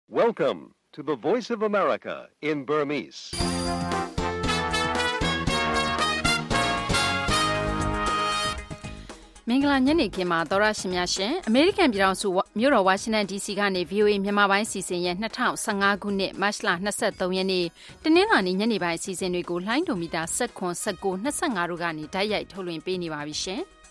Welcome to the Voice of America in Burmese. ။မင်္ဂလာညနေခင်းမှာသောရရှင်များရှင်အမေရိကန်ပြည်ထောင်စုမြို့တော်ဝါရှင်တန် DC ကနေ VOA မြန်မာပိုင်းစီစဉ်ရဲ့2015ခုနှစ်မတ်လ23ရက်နေ့တနင်္လာနေ့ညနေပိုင်းစီစဉ်တွေကိုလှိုင်းဒိုမီတာ19 19 25တို့ကနေတိုက်ရိုက်ထုတ်လွှင့်ပေးနေပါပြီရှင်။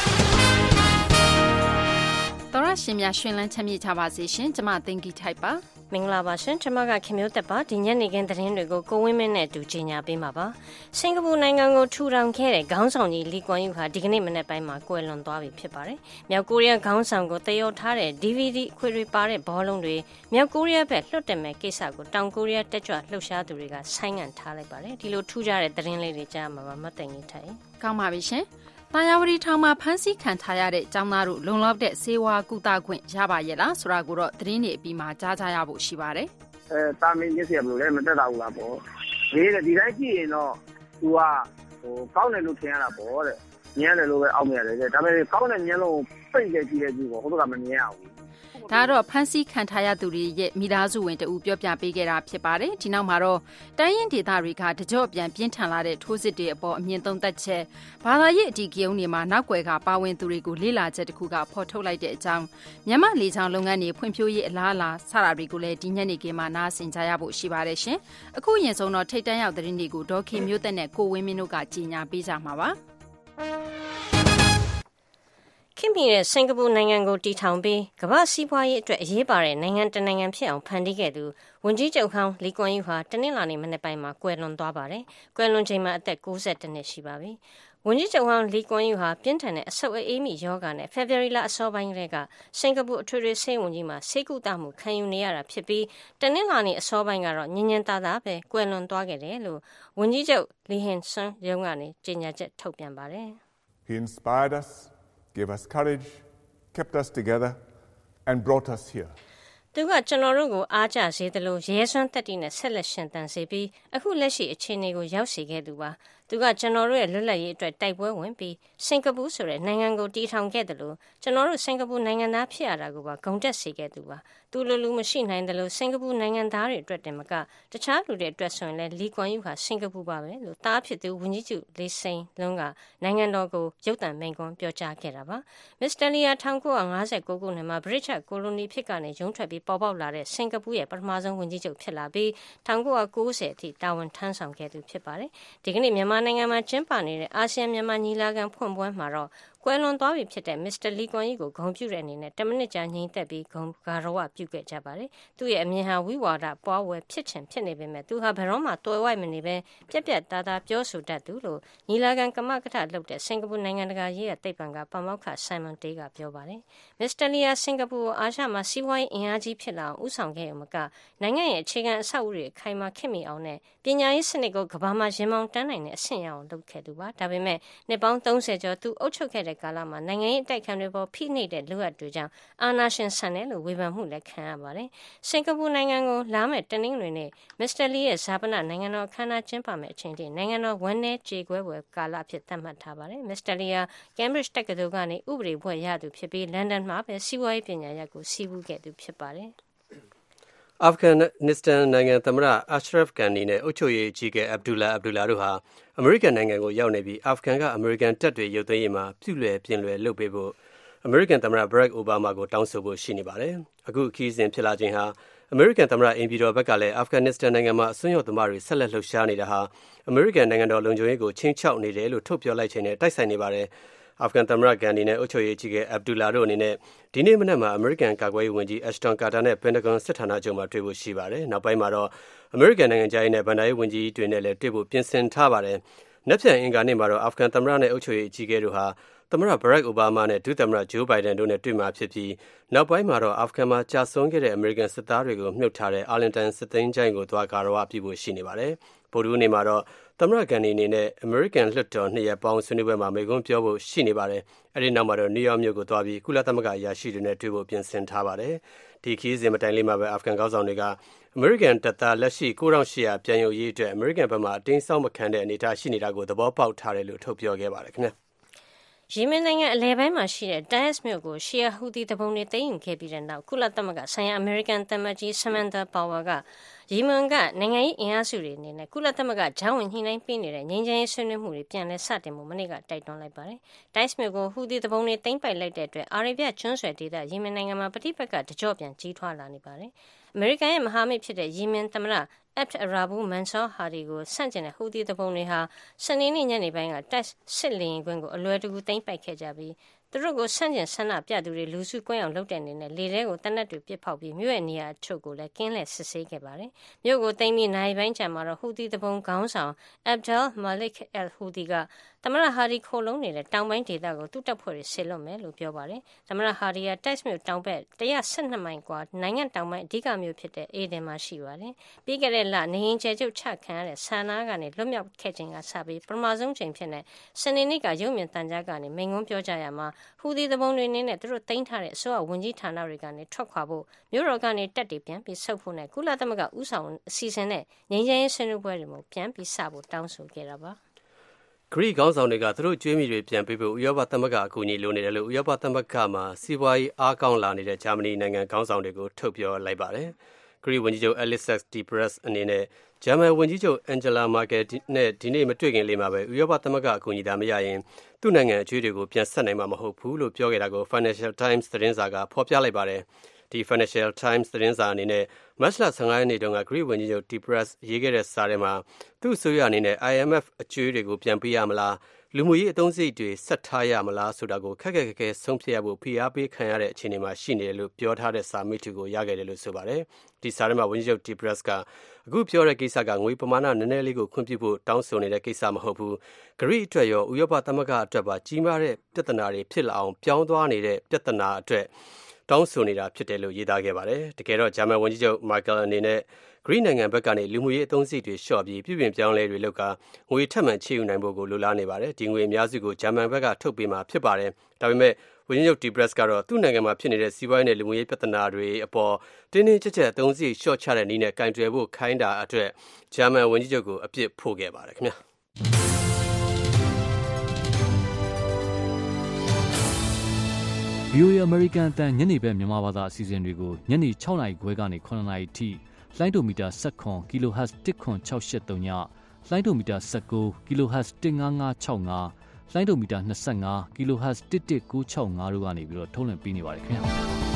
သောရရှင်များရှင်လန်းချမ်းမြေ့ကြပါစေရှင်။ကျွန်မသိင်္ဂီထိုက်ပါ။မင်္ဂလာပါရှင်ကျွန်မကခင်မျိုးသက်ပါဒီညနေခင်းသတင်းတွေကိုကိုဝင်းမင်းနဲ့အတူကြီးညာပေးမှာပါစင်ကာပူနိုင်ငံကိုထူထောင်ခဲ့တဲ့ခေါင်းဆောင်ကြီးလီကွမ်ယူဟာဒီကနေ့မနက်ပိုင်းမှာကွယ်လွန်သွားပြီဖြစ်ပါတယ်မြောက်ကိုရီးယားခေါင်းဆောင်ကိုတည်ထားတဲ့ DVD အခွေတွေပါတဲ့ဘောလုံးတွေမြောက်ကိုရီးယားဘက်လွှတ်တယ်မဲ့ကိစ္စကိုတောင်ကိုရီးယားတက်ကြွလှုပ်ရှားသူတွေကဆိုင်းငံ့ထားလိုက်ပါတယ်ဒီလိုထူးခြားတဲ့သတင်းလေးတွေကြားမှာပါမတ်တိုင်ကြီးထိုင်ကောင်းပါပြီရှင်တာယာဝတီထောင်မှာဖမ်းဆီးခံထားရတဲ့ကျောင်းသားတို့လုံလောက်တဲ့ဆေးဝါးကုသခွင့်ရပါရဲ့လားဆိုတာကိုတော့သတင်းတွေအပြီးမှာကြားကြရဖို့ရှိပါတယ်။တာမင်းညစ်စီဘယ်လိုလဲမတက်တာဘူးလားပေါ့။ဒီတိုင်းကြည့်ရင်တော့သူကကောင်းတယ်လို့ထင်ရတာပေါ့တဲ့။ညံ့တယ်လို့ပဲအောက်မြင်ရတယ်တဲ့။ဒါပေမဲ့ကောင်းတဲ့ညံ့လို့ပိတ်တယ်ကြည့်တဲ့ကြည့်ပေါ့ဟိုဘက်ကမမြင်ရဘူး။ဒါတော့ဖန်စီခံထားရသူတွေရဲ့မိသားစုဝင်တဦးပြောပြပေးခဲ့တာဖြစ်ပါတယ်ဒီနောက်မှာတော့တိုင်းရင်းဒေသတွေကတကြော့ပြန်ပြင်းထန်လာတဲ့ထိုးစစ်တွေအပေါ်အမြင်သုံးသပ်ချက်ဘာသာရေးအတီးကိန်းတွေမှာနောက်ွယ်ကပါဝင်သူတွေကိုလေ့လာချက်တစ်ခုကဖော်ထုတ်လိုက်တဲ့အကြောင်းမြန်မာလေကြောင်းလုပ်ငန်းတွေဖွံ့ဖြိုးရေးအလားအလာစတာတွေကိုလည်းဒီညနေခင်းမှာနားဆင်ကြရဖို့ရှိပါတယ်ရှင်အခုရင်ဆုံးတော့ထိတ်တန့်ရောက်သတင်းတွေကိုဒေါ်ခင်မျိုးသက်နဲ့ကိုဝင်းမင်းတို့ကကြီးညာပေးကြမှာပါခင်ပြည်ရဲ့စင်ကာပူနိုင်ငံကိုတီထောင်ပြီးကမ္ဘာစီးပွားရေးအတွက်အရေးပါတဲ့နိုင်ငံတနိုင်ငံဖြစ်အောင်ဖန်တီးခဲ့သူဝန်ကြီးချုပ်ဟောင်းလီကွမ်ယူဟာတနင်္လာနေ့မနေ့ပိုင်းမှာကွယ်လွန်သွားပါတယ်။ကွယ်လွန်ချိန်မှာအသက်62နှစ်ရှိပါပြီ။ဝန်ကြီးချုပ်ဟောင်းလီကွမ်ယူဟာပြင်းထန်တဲ့အဆုတ်အေးမိယောဂါနဲ့ဖေဖော်ဝါရီလအစောပိုင်းကစင်ကာပူအထွေထွေဆေးဝန်ကြီးမှာဆေးကုသမှုခံယူနေရတာဖြစ်ပြီးတနင်္လာနေ့အစောပိုင်းကတော့ညင်ညင်သာသာပဲကွယ်လွန်သွားခဲ့တယ်လို့ဝန်ကြီးချုပ်လီဟင်ဆွန်ရုံးကနေကြေညာချက်ထုတ်ပြန်ပါတယ်။ He inspired us.Gave us courage, kept us together, and brought us here. သူကကျွန်တော်တို့ကိုအားကျစေသလိုရဲစွမ်းသက်တည်နဲ့ဆက်လက်ရှင်သန်စေပြီးအခုလက်ရှိအခြေအနေကိုရောက်စေခဲ့သူပါသူကကျွန်တော်တို့ရဲ့လွတ်လပ်ရေးအတွက်တိုက်ပွဲဝင်ပြီးစင်ကာပူဆိုတဲ့နိုင်ငံကိုတည်ထောင်ခဲ့တယ်လို့ကျွန်တော်တို့စင်ကာပူနိုင်ငံသားဖြစ်ရတာကိုပါဂုဏ်တက်စေခဲ့သူပါသူလိုလူမရှိနိုင်တယ်လို့စင်ကာပူနိုင်ငံသားတွေအတွက်တင်မကတခြားလူတွေအတွက်ဆိုရင်လည်းလီကွမ်ယူဟာစင်ကာပူပါပဲလို့တားဖြစ်သူဝန်ကြီးချုပ်လေးစိန်လုံးကနိုင်ငံတော်ကိုရုပ်သံမိန့်ခွန်းပြောကြားခဲ့တာပါမစ္စတာလီယာ1959ခုနှစ်မှာဗြိတိန်ကိုလိုနီဖြစ်ကနေရုံးထွက်ပြီးပေါ်ပေါက်လာတဲ့စင်ကာပူရဲ့ပထမဆုံးဝန်ကြီးချုပ်ဖြစ်လာပြီး1990အထိတာဝန်ထမ်းဆောင်ခဲ့သူဖြစ်ပါတယ်ဒီကနေ့မြန်မာနိုင်ငံမှာကျင်းပနေတဲ့အာဆီယံမြန်မာညီလာခံဖွင့်ပွဲမှာတော့ကွယ်လွန်သွားပြီဖြစ်တဲ့မစ္စတာလီကွမ်ယူကိုဂုဏ်ပြုတဲ့အနေနဲ့10မိနစ်ကြာငြိမ်သက်ပြီးဂါရဝပြုခဲ့ကြပါတယ်။သူ့ရဲ့အမြင်ဟာဝိဝါဒပွားဝဲဖြစ်ချင်ဖြစ်နေပေမဲ့သူဟာဘယ်တော့မှတော်ဝိုက်မနေပဲပြက်ပြက်သားသားပြောဆိုတတ်သူလို့ညီလာခံကမကထလုပ်တဲ့စင်ကာပူနိုင်ငံတကာရေးရာသိပ္ပံကပမောက္ခဆိုင်မွန်တေးကပြောပါတယ်။မစ္စတာလီယာစင်ကာပူကိုအာရှမှာစီးပွားရေးအင်အားကြီးဖြစ်လာအောင်ဦးဆောင်ခဲ့ရုံမကနိုင်ငံရဲ့အခြေခံအဆောက်အဦတွေခိုင်မာခင်မီအောင်နဲ့ပညာရေးစနစ်ကိုကမ္ဘာမှာရင်မောင်းတန်းနိုင်တဲ့အဆင့်ရအောင်လုပ်ခဲ့သူပါ။ဒါပေမဲ့နှစ်ပေါင်း30ကျော်သူအုပ်ချုပ်ခဲ့တဲ့ကာလမှာနိုင်ငံရေးအတိုက်ခံတွေပေါ်ဖိနှိပ်တဲ့လူအပ်တွေကြောင့်အာဏာရှင်ဆန်တယ်လို့ဝေဖန်မှုလည်းခံရပါတယ်။စင်ကာပူနိုင်ငံကိုလာမယ့်တနင်္ဂနွေနေ့မစ္စတာလီရဲ့ဇာပနနိုင်ငံတော်အခမ်းအနားကျင်းပမယ့်အချိန်ထိနိုင်ငံတော်ဝန်내ကြေကွဲပွဲကာလအဖြစ်သတ်မှတ်ထားပါတယ်။မစ္စတာလီယာကမ်ဘရစ်တက္ကသိုလ်ကနေဥပဒေဘွဲ့ရသူဖြစ်ပြီးလန်ဒန်မှာပဲစီးပွားရေးပညာရပ်ကိုစီးပူးခဲ့သူဖြစ်ပါတယ်။အာဖဂန်နစ္စတန်နိုင်ငံသမ္မတအာရှရဖ်ဂန်နီနဲ့အုပ်ချုပ်ရေးအကြီးအကဲအဗ်ဒူလာတို့ဟာအမေရိကန်နိုင်ငံကိုရောက်နေပြီးအာဖဂန်ကအမေရိကန်တပ်တွေရုပ်သိမ်းရေးမှာပြုလွယ်ပြင်လွယ်လုပ်ပေးဖို့အမေရိကန်သမ္မတဘရက်အိုဘားမားကိုတောင်းဆိုဖို့ရှိနေပါတယ်။အခုခီးစဉ်ဖြစ်လာခြင်းဟာအမေရိကန်သမ္မတအိမ်ပြည်တော်ဘက်ကလည်းအာဖဂန်နစ္စတန်နိုင်ငံမှာအစွန်းရောက်သမားတွေဆက်လက်လှုပ်ရှားနေတာဟာအမေရိကန်နိုင်ငံတော်လုံခြုံရေးကိုချင်းချောက်နေတယ်လို့ထုတ်ပြောလိုက်ခြင်းနဲ့တိုက်ဆိုင်နေပါတယ်။အာဖဂန်သမ္မတဂန်ဒီနဲ့အုပ်ချုပ်ရေးအကြီးအကဲအဗ်ဒူလာတို့အနေနဲ့ဒီနေ့မနက်မှာအမေရိကန်ကာကွယ်ရေးဝန်ကြီးအက်ရှ်တွန်ကာတာနဲ့ပင်တဂွန်စစ်ဌာနချုပ်မှာတွေ့ဖို့ရှိပါတယ်။နောက်ပိုင်းမှာတော့အမေရိကန်နိုင်ငံခြားရေးနဲ့ဗန်ဒါရေးဝန်ကြီးတွေနဲ့လည်းတွေ့ဖို့ပြင်ဆင်ထားပါတယ်။နက်ဖြန်အင်္ဂါနေ့မှာတော့အာဖဂန်သမ္မတနဲ့အုပ်ချုပ်ရေးအကြီးအကဲတို့ဟာသမ္မတဘရက်အိုဘားမားနဲ့ဒုသမ္မတဂျိုးဘိုင်ဒန်တို့နဲ့တွေ့မှာဖြစ်ပြီးနောက်ပိုင်းမှာတော့အာဖဂန်မှာကြာဆုံးခဲ့တဲ့အမေရိကန်စစ်သားတွေကိုမြှုပ်ထားတဲ့အာလင်တန်စစ်သိမ်းချိုင်းကိုသွားဂါရဝပြုဖို့ရှိနေပါတယ်။ဗုဒ္ဓဟူးနေ့မှာတော့သမ္မတဂန်နီအနေနဲ့အမေရိကန်လွှတ်တော်2ရက်ပေါင်းဆွေးနွေးပွဲမှာမိန့်ခွန်းပြောဖို့ရှိနေပါတယ်။အဲဒီနောက်မှာတော့နယူးယောက်မြို့ကိုသွားပြီးကုလသမဂ္ဂအရာရှိတွေနဲ့တွေ့ဖို့ပြင်ဆင်ထားပါတယ်။ဒီခီးစဉ်မတိုင်လေးမှာပဲအာဖဂန်ခေါင်းဆောင်တွေကအမေရိကန်တပ်သားလက်ရှိ9800ပြန်ရုပ်ရေးအတွက်အမေရိကန်ဘက်မှအတင်းစောင့်မခံတဲ့အနေအထားရှိနေတာကိုသဘောပေါက်ထားတယ်လို့ထုတ်ပြောခဲ့ပါတယ်ခင်ဗျာ။ယီမင်နိုင်ငံအလယ်ပိုင်းမှာရှိတဲ့ Taiz မြို့ကိုရှီယာဟူသီတပုံတွေသိမ်းယူခဲ့ပြီးတဲ့နောက်ကုလသမဂ္ဂဆိုင်ရာအမေရိကန်သံအမတ်ကြီး Samantha Power ကယီမင်ကနိုင်ငံရေးအင်အားစုတွေအနေနဲ့ကုလသမဂ္ဂကြားဝင်ညှိနှိုင်းပေးနေတဲ့ငြိမ်းချမ်းရေးဆွေးနွေးမှုတွေပြန်လည်စတင်မှုမနေ့ကတိုက်တွန်းလိုက်ပါတယ်။ Taiz မြို့ကိုဟူသီတပုံတွေသိမ်းပိုက်လိုက်တဲ့အတွက်အာရေဗျကျွန်းဆွယ်ဒေသယီမင်နိုင်ငံမှာပဋိပက္ခတကြော့ပြန်ကြီးထွားလာနေပါတယ်။အမေရိကန်ရဲ့မဟာမိတ်ဖြစ်တဲ့ယီမင်သမ္မတAbd Rabbu Mansur Hadi ကိုဆန့်ကျင်တဲ့ဟူသီတပုံတွေဟာစနေနေ့ညနေပိုင်းကTaiz စစ်လေယာဉ်ကွင်းကိုအလွယ်တကူသိမ်းပိုက်ခဲ့ကြပြီးသူတို့ကိုဆန့်ကျင်ဆန္ဒပြသူတွေလူစုကွင်းအောင်လုပ်တဲ့အနေနဲ့လေထဲကိုတနက်တွေပစ်ဖောက်ပြီးမြို့ရဲ့နေရာအချို့ကိုလည်းကင်းလှည့်စစ်ဆေးခဲ့ပါတယ်။မြို့ကိုသိမ်းပြီးနိုင်ပိုင်းကျမှတော့ဟူသီတပုံခေါင်းဆောင်Abdel Malik al-Houthi ကသမ္မတဟာဒီခိုလုံနေတဲ့တောင်ပိုင်းဒေသကိုသူ့တပ်ဖွဲ့တွေဆစ်လွတ်မယ်လို့ပြောပါတယ်။သမ္မတဟာဒီကTaiz မြို့တောင်ဘက်112မိုင်ကွာနိုင်ငံတောင်ပိုင်းအဓိကမြို့ဖြစ်တဲ့အေဒင်မှာရှိပါတယ်။ပြီးခဲ့တဲ့လနေရင်ကျဲကျုပ်ချခံရတဲ့ဆန္ဒကနေလွတ်မြောက်ခဲ့ခြင်းကစပြီးပထမဆုံးချိန်ဖြစ်တဲ့စနေနေ့ကရုပ်မြင်သံကြားကနေမိန့်ခွန်းပြောကြရမှာဟူသီတပုံတွေအနေနဲ့သူတို့သိမ်းထားတဲ့အစိုးရဝန်ကြီးဌာနတွေကနေထွက်ခွာဖို့မြို့တော်ကနေတပ်တွေပြန်ပြီးဆုတ်ဖို့နဲ့ကုလသမဂ္ဂဥဆောင်အစီအစဉ်နဲ့ငြိမ်းချမ်းရေးဆွေးနွေးပွဲတွေမှာပြန်ပြီးစဖို့တောင်းဆိုခဲ့တာပါဂရိခေါင်းဆောင်တွေကသူတို့ကျွေးမိတွေပြန်ပေးဖို့ဥရောပသမဂ္ဂအကူအညီလိုနေတယ်လို့ဥရောပသမဂ္ဂမှာစီးပွားရေးအားကောင်းလာနေတဲ့ဂျာမနီနိုင်ငံခေါင်းဆောင်တွေကိုထုတ်ပြောလိုက်ပါတယ်ဂရိဝန်ကြီးချုပ် Alexis Tsipras အနေနဲ့ဂျာမန်ဝန်ကြီးချုပ် Angela Merkel နဲ့ဒီနေ့မတွေ့ခင်လေးမှာပဲဥရောပသမဂ္ဂအကူအညီသာမရရင်သူ့နိုင်ငံအကျွေးတွေကိုပြန်ဆက်နိုင်မှာမဟုတ်ဘူးလို့ပြောခဲ့တာကို Financial Times သတင်းစာကဖော်ပြလိုက်ပါတယ်ဒီ Financial Times သတင်းစာအနေနဲ့မတ်လ15ရက်နေ့တုန်းကဂရိဝန်ကြီးချုပ် Tsipras ရေးခဲ့တဲ့စာထဲမှာသူ့အစိုးရအနေနဲ့ IMF အကျွေးတွေကိုပြန်ပေးရမလားလူမှုရေးအသုံးစရိတ်တွေဆက်ထားရမလားဆိုတာကိုခက်ခဲဆုံးဖြတ်ရဖို့ဖိအားပေးခံရတဲ့အခြေအနေမှာရှိနေတယ်လို့ပြောထားတဲ့စာမိတ္တူကိုရခဲ့တယ်လို့ဆိုပါတယ်ဒီစာထဲမှာဝန်ကြီးချုပ် Tsipras ကအခုပြောတဲ့ကိစ္စကငွေပမာဏနည်းနည်းလေးကိုခွင့်ပြုဖို့တောင်းဆိုနေတဲ့ကိစ္စမဟုတ်ဘူးဂရိအတွက်ရောဥရောပသမဂ္ဂအတွက်ပါကြီးမားတဲ့ပြဿနာတွေဖြစ်လာအောင်ပြောင်းသွားနေတဲ့ပြဿနာအတွက်တောင်းဆိုနေတာဖြစ်တယ်လို့ရေးသားခဲ့ပါတယ်တကယ်တော့ဂျာမန်ဝန်ကြီးချုပ် Merkel အနေနဲ့ဂရိနိုင်ငံဘက်ကနေလူမှုရေးအသုံးစရိတ်တွေလျှော့ပြီးပြုပြင်ပြောင်းလဲတွေလုပ်ကာငွေထပ်မံချေယူနိုင်ဖို့ကိုလိုလားနေပါတယ်ဒီငွေအများစုကိုဂျာမန်ဘက်ကထုတ်ပေးမှာဖြစ်ပါတယ်ဒါပေမဲ့ဝန်ကြီးချုပ် Tsipras ကတော့သူ့နိုင်ငံမှာဖြစ်နေတဲ့စီးပွားရေးနဲ့လူမှုရေးပြဿနာတွေအပေါ်တင်းတင်းကြပ်ကြပ်အသုံးစရိတ်လျှော့ချတဲ့နည်းနဲ့ကင်တွယ်ဖို့ခိုင်းတာအတွက်ဂျာမန်ဝန်ကြီးချုပ်ကိုအပြစ်ဖို့ခဲ့ပါတယ်ခင်ဗျာ VOA American အတန်ညနေပဲမြန်မာဘာသာအစီအစဉ်တွေကိုညနေ6:00 နာရီခွဲကနေ9:00 နာရီထိလိုင်းဒိုမီတာ19 kHz 10683ညလိုင်းဒိုမီတာ19 kHz 15565လိုင်းဒိုမီတာ25 kHz 11965တို့ကနေပြီးတော့ထုတ်လွှင့်ပေးနေပါတယ်ခင်ဗျာ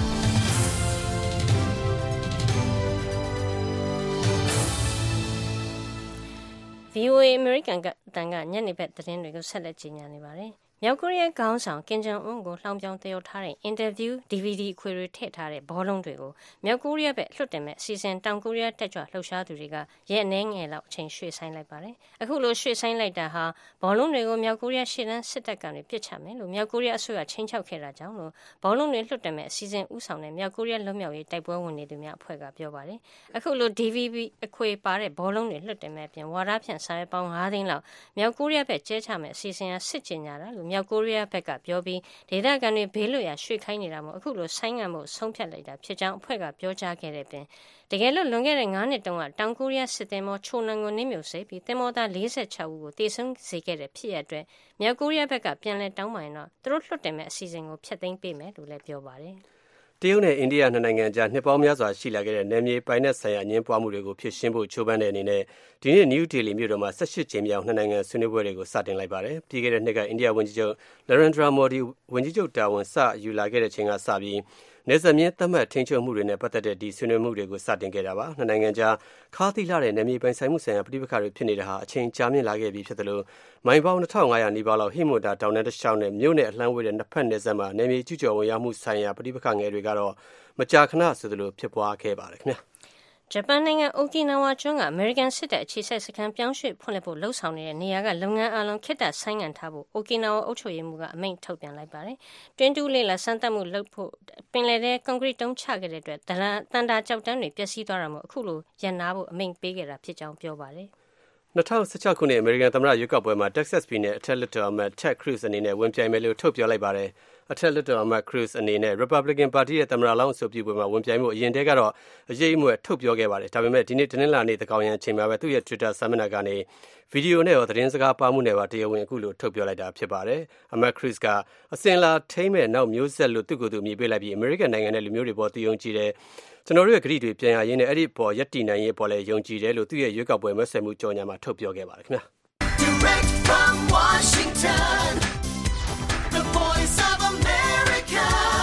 VOA American ကတန်ကညနေဘက်သတင်းတွေကိုဆက်လက်ကြီးညာနေပါတယ်မြောက်ကိုရီးယားခေါင်းဆောင်ကင်ဂျုံအွန်းကိုလှောင်ပြောင်သရော်ထားတဲ့အင်တာဗျူး DVD အခွေတွေထည့်ထားတဲ့ဘောလုံးတွေကိုမြောက်ကိုရီးယားဘက်လွှတ်တင်မဲ့အစီအစဉ်တောင်ကိုရီးယားတက်ကြွလှုပ်ရှားသူတွေကရဲအနှဲငယ်လောက်အချိန်ရွှေ့ဆိုင်းလိုက်ပါတယ်။အခုလိုရွှေ့ဆိုင်းလိုက်တာဟာဘောလုံးတွေကိုမြောက်ကိုရီးယားရှေ့တန်းစစ်တပ်ကနေပစ်ချမယ်လို့မြောက်ကိုရီးယားအစိုးရချင်းချောက်ခဲ့တာကြောင့်လို့ဘောလုံးတွေလွှတ်တင်မဲ့အစီအစဉ်ဥဆောင်တဲ့မြောက်ကိုရီးယားလွတ်မြောက်ရေးတိုက်ပွဲဝင်နေသူများအဖွဲ့ကပြောပါတယ်။အခုလို DVD အခွေပါတဲ့ဘောလုံးတွေလွှတ်တင်မဲ့အပြင်ဝါဒဖြန့်စာရွက်ပေါင်း9သိန်းလောက်မြောက်ကိုရီးယားဘက်ကျဲချမဲ့အစီအစဉ်ဟာစစ်ကျင်ညာတာလို့မြောက်ကိုရီးယားဘက်ကပြောပြီးဒေသခံတွေဘေးလွတ်ရာရွှေ့ခိုင်းနေတာမို့အခုလိုဆိုင်းငံ့မှုဆုံးဖြတ်လိုက်တာဖြစ်ကြောင်းအဖွဲ့ကပြောကြားခဲ့တဲ့ပြင်တကယ်လို့လွန်ခဲ့တဲ့9နှစ်တုန်းကတောင်ကိုရီးယားစစ်သင်္ဘောချိုနန်ကိုနစ်မြုပ်စေပြီးသင်္ဘောသား46ဦးကိုတေဆုံးစေခဲ့တဲ့ဖြစ်ရပ်အတွက်မြောက်ကိုရီးယားဘက်ကပြန်လည်တောင်းပန်ရင်တော့သူတို့လွှတ်တင်မဲ့အစီအစဉ်ကိုဖျက်သိမ်းပေးမယ်လို့လည်းပြောပါတယ်တရုတ်နဲ့အိန္ဒိယနှစ်နိုင်ငံကြားနှစ်ပေါင်းများစွာရှိလာခဲ့တဲ့နယ်မြေပိုင်နက်ဆိုင်ရာအငြင်းပွားမှုတွေကိုဖြေရှင်းဖို့ချိုးပမ်းတဲ့အနေနဲ့ဒီနေ့နယူးဒေလီမြို့တော်မှာ18ကြိမ်မြောက်နှစ်နိုင်ငံဆွေးနွေးပွဲတွေကိုစတင်လိုက်ပါတယ်။ပြီးခဲ့တဲ့နှစ်ကအိန္ဒိယဝန်ကြီးချုပ် Narendra Modi ဝန်ကြီးချုပ်တာဝန်စယူလာခဲ့တဲ့ချိန်ကစပြီးနယ်စပ်မျဉ်းသတ်မှတ်ထိန်းချုပ်မှုတွေနဲ့ပတ်သက်တဲ့ဒီဆွေးနွေးမှုတွေကိုစတင်ခဲ့တာပါ။နှစ်နိုင်ငံကြားခါးသီးလှတဲ့နယ်မြေပိုင်ဆိုင်မှုဆိုင်ရာပဋိပက္ခတွေဖြစ်နေတာဟာအချိန်ကြာမြင့်လာခဲ့ပြီးဖြစ်တယ်လို့မိုင်ပေါင်း2500နီးပါးလောက်ဟိမဝတ္တတောင်တန်းတစ်လျှောက်နဲ့မြို့နယ်အလှမ်းဝေးတဲ့နှစ်ဖက်နယ်စပ်မှာနယ်မြေကျူးကျော်ဝင်ရောက်မှုဆိုင်ရာပဋိပက္ခငယ်တွေကတော့မကြာခဏဆိုသလိုဖြစ်ပွားခဲ့ပါတယ်ခင်ဗျာဂျပန်နိုင်ငံအိုကီနာဝါကျွန်းကအမေရိကန်စစ်တပ်အခြေစိုက်စခန်းပြောင်းရွှေ့ဖွင့်လှစ်ဖို့လှုံ့ဆော်နေတဲ့နေရာကလုပ်ငန်းအလုံးခေတ္တဆိုင်းငံ့ထားဖို့အိုကီနာဝါအုပ်ချုပ်ရေးမှူးကအမိန့်ထုတ်ပြန်လိုက်ပါတယ်။တွင်းတူးလေးလာစမ်းသပ်မှုလုပ်ဖို့ပင်လယ်ထဲကွန်ကရစ်တုံးချခဲ့တဲ့အတွက်တန်တာကြောက်တန်းတွေပျက်စီးသွားတာမို့အခုလိုရန်နာဖို့အမိန့်ပေးခဲ့တာဖြစ်ကြောင်းပြောပါတယ်။2016ခုနှစ်အမေရိကန်သမ္မတရွေးကောက်ပွဲမှာ Texas ပြည်နယ်အထက်လွှတ်တော်အမတ် Ted Cruz အနေနဲ့ဝင်ပြိုင်မယ်လို့ထုတ်ပြောလိုက်ပါတယ်။အထက်လွှတ်တော်အမတ် Cruz အနေနဲ့ Republican ပါတီရဲ့သမ္မတလောင်းအဆိုပြုပွဲမှာဝင်ပြိုင်မှုအရင်တည်းကတော့အရေးအမွက်ထုတ်ပြောခဲ့ပါတယ်ဒါပေမဲ့ဒီနေ့တနင်္လာနေ့သကောင်ရန်အချိန်မှာပဲသူ့ရဲ့ Twitter စာမျက်နှာကနေဗီဒီယိုနဲ့ရောသတင်းစကားပါမှုနဲ့ပါတရားဝင်အခုလိုထုတ်ပြောလိုက်တာဖြစ်ပါတယ်အမတ် Cruz ကအစင်လာထိမ့်မဲ့နောက်မျိုးဆက်လို့သူ့ကိုယ်သူအမည်ပေးလိုက်ပြီး American နိုင်ငံနဲ့လူမျိုးတွေပေါ်တည်ယုံကြည်တယ်ကျွန်တော်တို့ရဲ့ဂရုတွေပြန်ရရင်းနဲ့အဲ့ဒီပေါ်ယက်တီနိုင်ရေးပေါ်လဲယုံကြည်တယ်လို့သူ့ရဲ့ရွေးကောက်ပွဲမဲဆွယ်မှုကြော်ညာမှာထုတ်ပြောခဲ့ပါတယ်ခင်ဗျာ Direct from Washington The Voice of America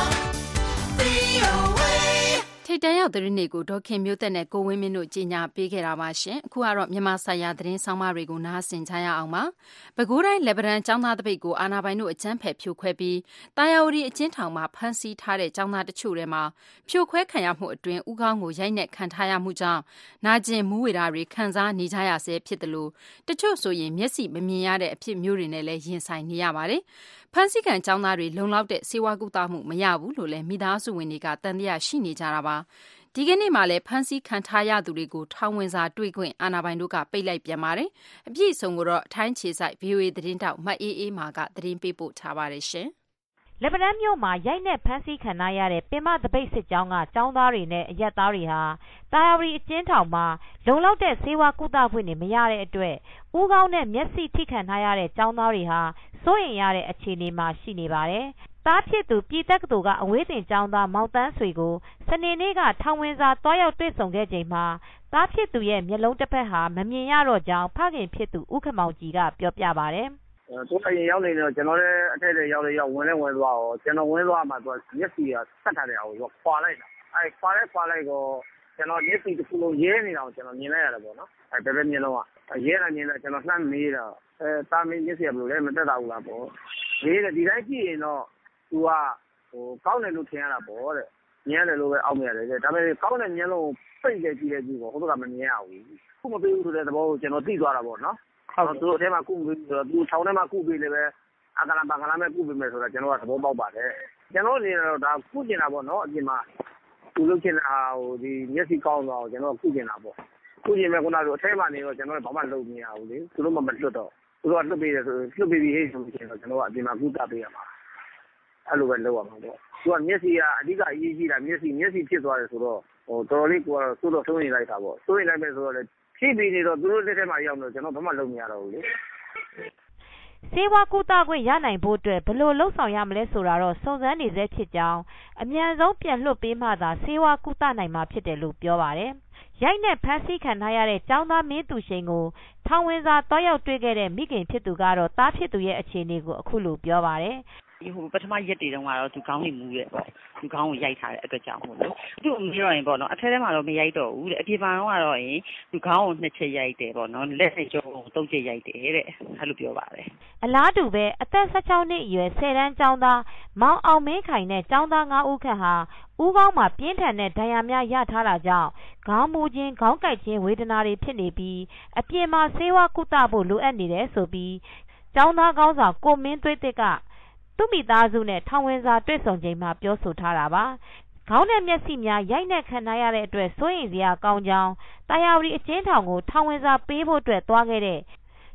VOA ထိပ်တန်းရောက်သတင်းတွေကိုဒေါခင်မျိုးသက်နဲ့ကိုဝင်းမင်းတို့ကြီးညာပေးခဲ့တာပါရှင်အခုကတော့မြန်မာဆိုင်ရာသတင်းဆောင်မတွေကိုနားဆင်ကြရအောင်ပါပဲခူးတိုင်းလက်ဗရန်ကျောင်းသားတပိတ်ကိုအာဏာပိုင်တို့အကြမ်းဖက်ဖြိုခွဲပြီးတာယာဝတီအကျဉ်းထောင်မှာဖမ်းဆီးထားတဲ့ကျောင်းသားတချို့ထဲမှာဖြိုခွဲခံရမှုအတွင်းဥကောင်းကိုရိုက်နှက်ခံထားရမှုကြောင့်နာကျင်မူးဝေတာတွေခံစားနေကြရဆဲဖြစ်တယ်လို့တချို့ဆိုရင်မျက်စိမမြင်ရတဲ့အဖြစ်မျိုးတွေနဲ့လည်းရင်ဆိုင်နေရပါတယ်ဖမ်းဆီးခံကျောင်းသားတွေလုံလောက်တဲ့စေဝါကုသမှုမရဘူးလို့လည်းမိသားစုဝင်တွေကတန်တရားရှိနေကြတာပါဒီကနေ့မှလည်းဖမ်းဆီးခံထားရသူတွေကိုထောင်ဝင်စာတွေ့ခွင့်အာဏာပိုင်တို့ကပိတ်လိုက်ပြန်ပါတယ်အပြည့်အစုံကိုတော့ထိုင်းခြေစိုက် VOA သတင်းတောက်မအေးအေးမာကသတင်းပေးပို့ထားပါတယ်ရှင်လက်ဗရန်မြို့မှာရိုက်နှက်ဖမ်းဆီးခံရတဲ့ပင်မတပိတ်စစ်ကြောင်းကကျောင်းသားတွေနဲ့အရက်သားတွေဟာတာယာဝတီအကျဉ်းထောင်မှာလုံလောက်တဲ့ဆေးဝါးကုသခွင့်မရတဲ့အတွက်ဦးခေါင်းနဲ့မျက်စိထိခံထားရတဲ့ကျောင်းသားတွေဟာစိုးရိမ်ရတဲ့အခြေအနေမှာရှိနေပါတယ်သားဖြစ်သူပြည်တက္ကသိုလ်ကအဝေးသင်ကျောင်းသားမောင်တန်းဆွေကိုစနေနေ့ကထောင်ဝင်စာတွားရောက်တွေ့ဆုံခဲ့ချိန်မှာသားဖြစ်သူရဲ့မျက်လုံးတစ်ဖက်ဟာမမြင်ရတော့ကြောင်းဖခင်ဖြစ်သူဦးခမောင်ကြီးကပြောပြပါတယ်သူအရင်ရောက်နေတော့ကျွန်တော်လည်းအထက်တွေရောက်ဝင်လဲဝင်သွားတော့ကျွန်တော်ဝင်သွားမှသူမျက်စိကဆက်ထားတဲ့အောင်ကိုခွာလိုက်တာခွာလိုက်ကိုကျွန်တော်မျက်စိတစ်ခုလုံးရဲနေတာကိုကျွန်တော်မြင်လိုက်ရတယ်ပေါ့နော်ဘယ်မျက်လုံးကရဲတာမြင်တော့ကျွန်တော်လှမ်းမေးတော့တာမင်းမျက်စိကဘယ်လိုလဲမတက်တာဘူးလားပေါ့ဒီတိုင်းကြည့်ရင်တော့သူကကောင်းတယ်လို့ထင်ရတာပေါ့တဲ့မြင်ရတယ်လို့ပဲအောက်မြင်ရတယ်ဒါပေမဲ့ကောင်းတဲ့မျက်လုံးကိုပိတ်ကြည့်တဲ့ကြည့်ကိုဟိုဘက်ကမမြင်ရဘူးခုမပေးဘူးဆိုတဲ့သဘောကိုကျွန်တော်သိသွားတာပေါ့နော်သူတို့အထဲမှာကုပြီးဆိုတော့သူထောင်ထဲမှာကုပြီးလည်းပဲအကလန်ပကလန်မဲ့ကုပြီးမယ်ဆိုတော့ကျွန်တော်ကသဘောပေါက်ပါတယ်ကျွန်တော်နေတော့ဒါကုကျင်တာပေါ့နော်အပြင်မှာသူလုပ်ချင်တာဒီမျက်စိကောင်းတော့ကျွန်တော်ကုကျင်တာပေါ့ကုကျင်မဲ့ခုနကအထဲမှာနေတော့ကျွန်တော်ဘာမှလုပ်မရဘူးလေသူတို့မှမလွတ်တော့သူတို့ကလွတ်ပေးတယ်ဆိုလွတ်ပေးပြီးဟေ့ဆိုရင်တော့ကျွန်တော်ကအပြင်မှာကုသပေးရမှာအဲ့လိုပဲလုပ်ရမှာပေါ့သူကမျက်စိကအဓိကအရေးကြီးတာမျက်စိဖြစ်သွားတယ်ဆိုတော့တော်တော်လေးကိုတော့စိုးရိမ်လိုက်တာပေါ့စိုးရိမ်လိုက်မယ်ဆိုတော့လေဖြည့်ပြီးနေတော့သူတို့လက်ထဲမှာရောက်တော့ကျွန်တော်ဘာမှလုပ်မရတော့ဘူးလေဆေးဝါးကုသခွင့်ရနိုင်ဖို့အတွက်ဘယ်လိုလှုပ်ဆောင်ရမလဲဆိုတာတော့စုံစမ်းနေသေးဖြစ်ကြောင်းအမြန်ဆုံးပြန်လွှတ်ပေးမှသာဆေးဝါးကုသနိုင်မှာဖြစ်တယ်လို့ပြောပါတယ်ရိုက်နဲ့ဖမ်းဆီးခံထားရတဲ့ကျောင်းသားမင်းသူရှိန်ကိုထောင်ဝင်စာတွားရောက်တွေ့ခဲ့တဲ့မိခင်ဖြစ်သူကတော့တားဖြစ်သူရဲ့အခြေအနေကိုအခုလိုပြောပါတယ်ပထမရက်တွေတုန်းကတော့သူခေါင်းနေမူရဲ့ပေါ့သူခေါင်းကိုရိုက်ထားတဲ့အတွက်ကြောင့်မို့လို့သူ့အမေတော့ရင်ပေါ့နော်အထဲထဲမှာတော့မရိုက်တော့ဘူးတဲ့အပြင်မှာတော့ရင်သူခေါင်းကို2ချက်ရိုက်တယ်ပေါ့နော်လက်နဲ့ကျောကို3ချက်ရိုက်တယ်တဲ့အဲ့လိုပြောပါတယ်အလားတူပဲအသက်16နှစ်အရွယ်10တန်းကျောင်းသားမောင်အောင်မင်းခိုင်နဲ့ကျောင်းသား9ဦးခန့်ဟာဦးခေါင်းမှာပြင်းထန်တဲ့ဒဏ်ရာများရထားတာကြောင့်ခေါင်းမူခြင်းခေါင်းကိုက်ခြင်းဝေဒနာတွေဖြစ်နေပြီးအပြင်မှာဆေးဝါးကုသဖို့လိုအပ်နေတယ်ဆိုပြီးကျောင်းသားကောင်းဆောင်ကိုမင်းသွေးတစ်ကသူ့မိသားစုနဲ့ထောင်ဝင်စာတွေ့ဆုံချိန်မှာပြောဆိုထားတာပါခေါင်းနဲ့မျက်စိများရိုက်နှက်ခံရတဲ့အတွက်စိုးရိမ်စရာကောင်းကြောင်းတာယာဝတီအကျဉ်းထောင်ကိုထောင်ဝင်စာပေးဖို့အတွက်သွားခဲ့တဲ့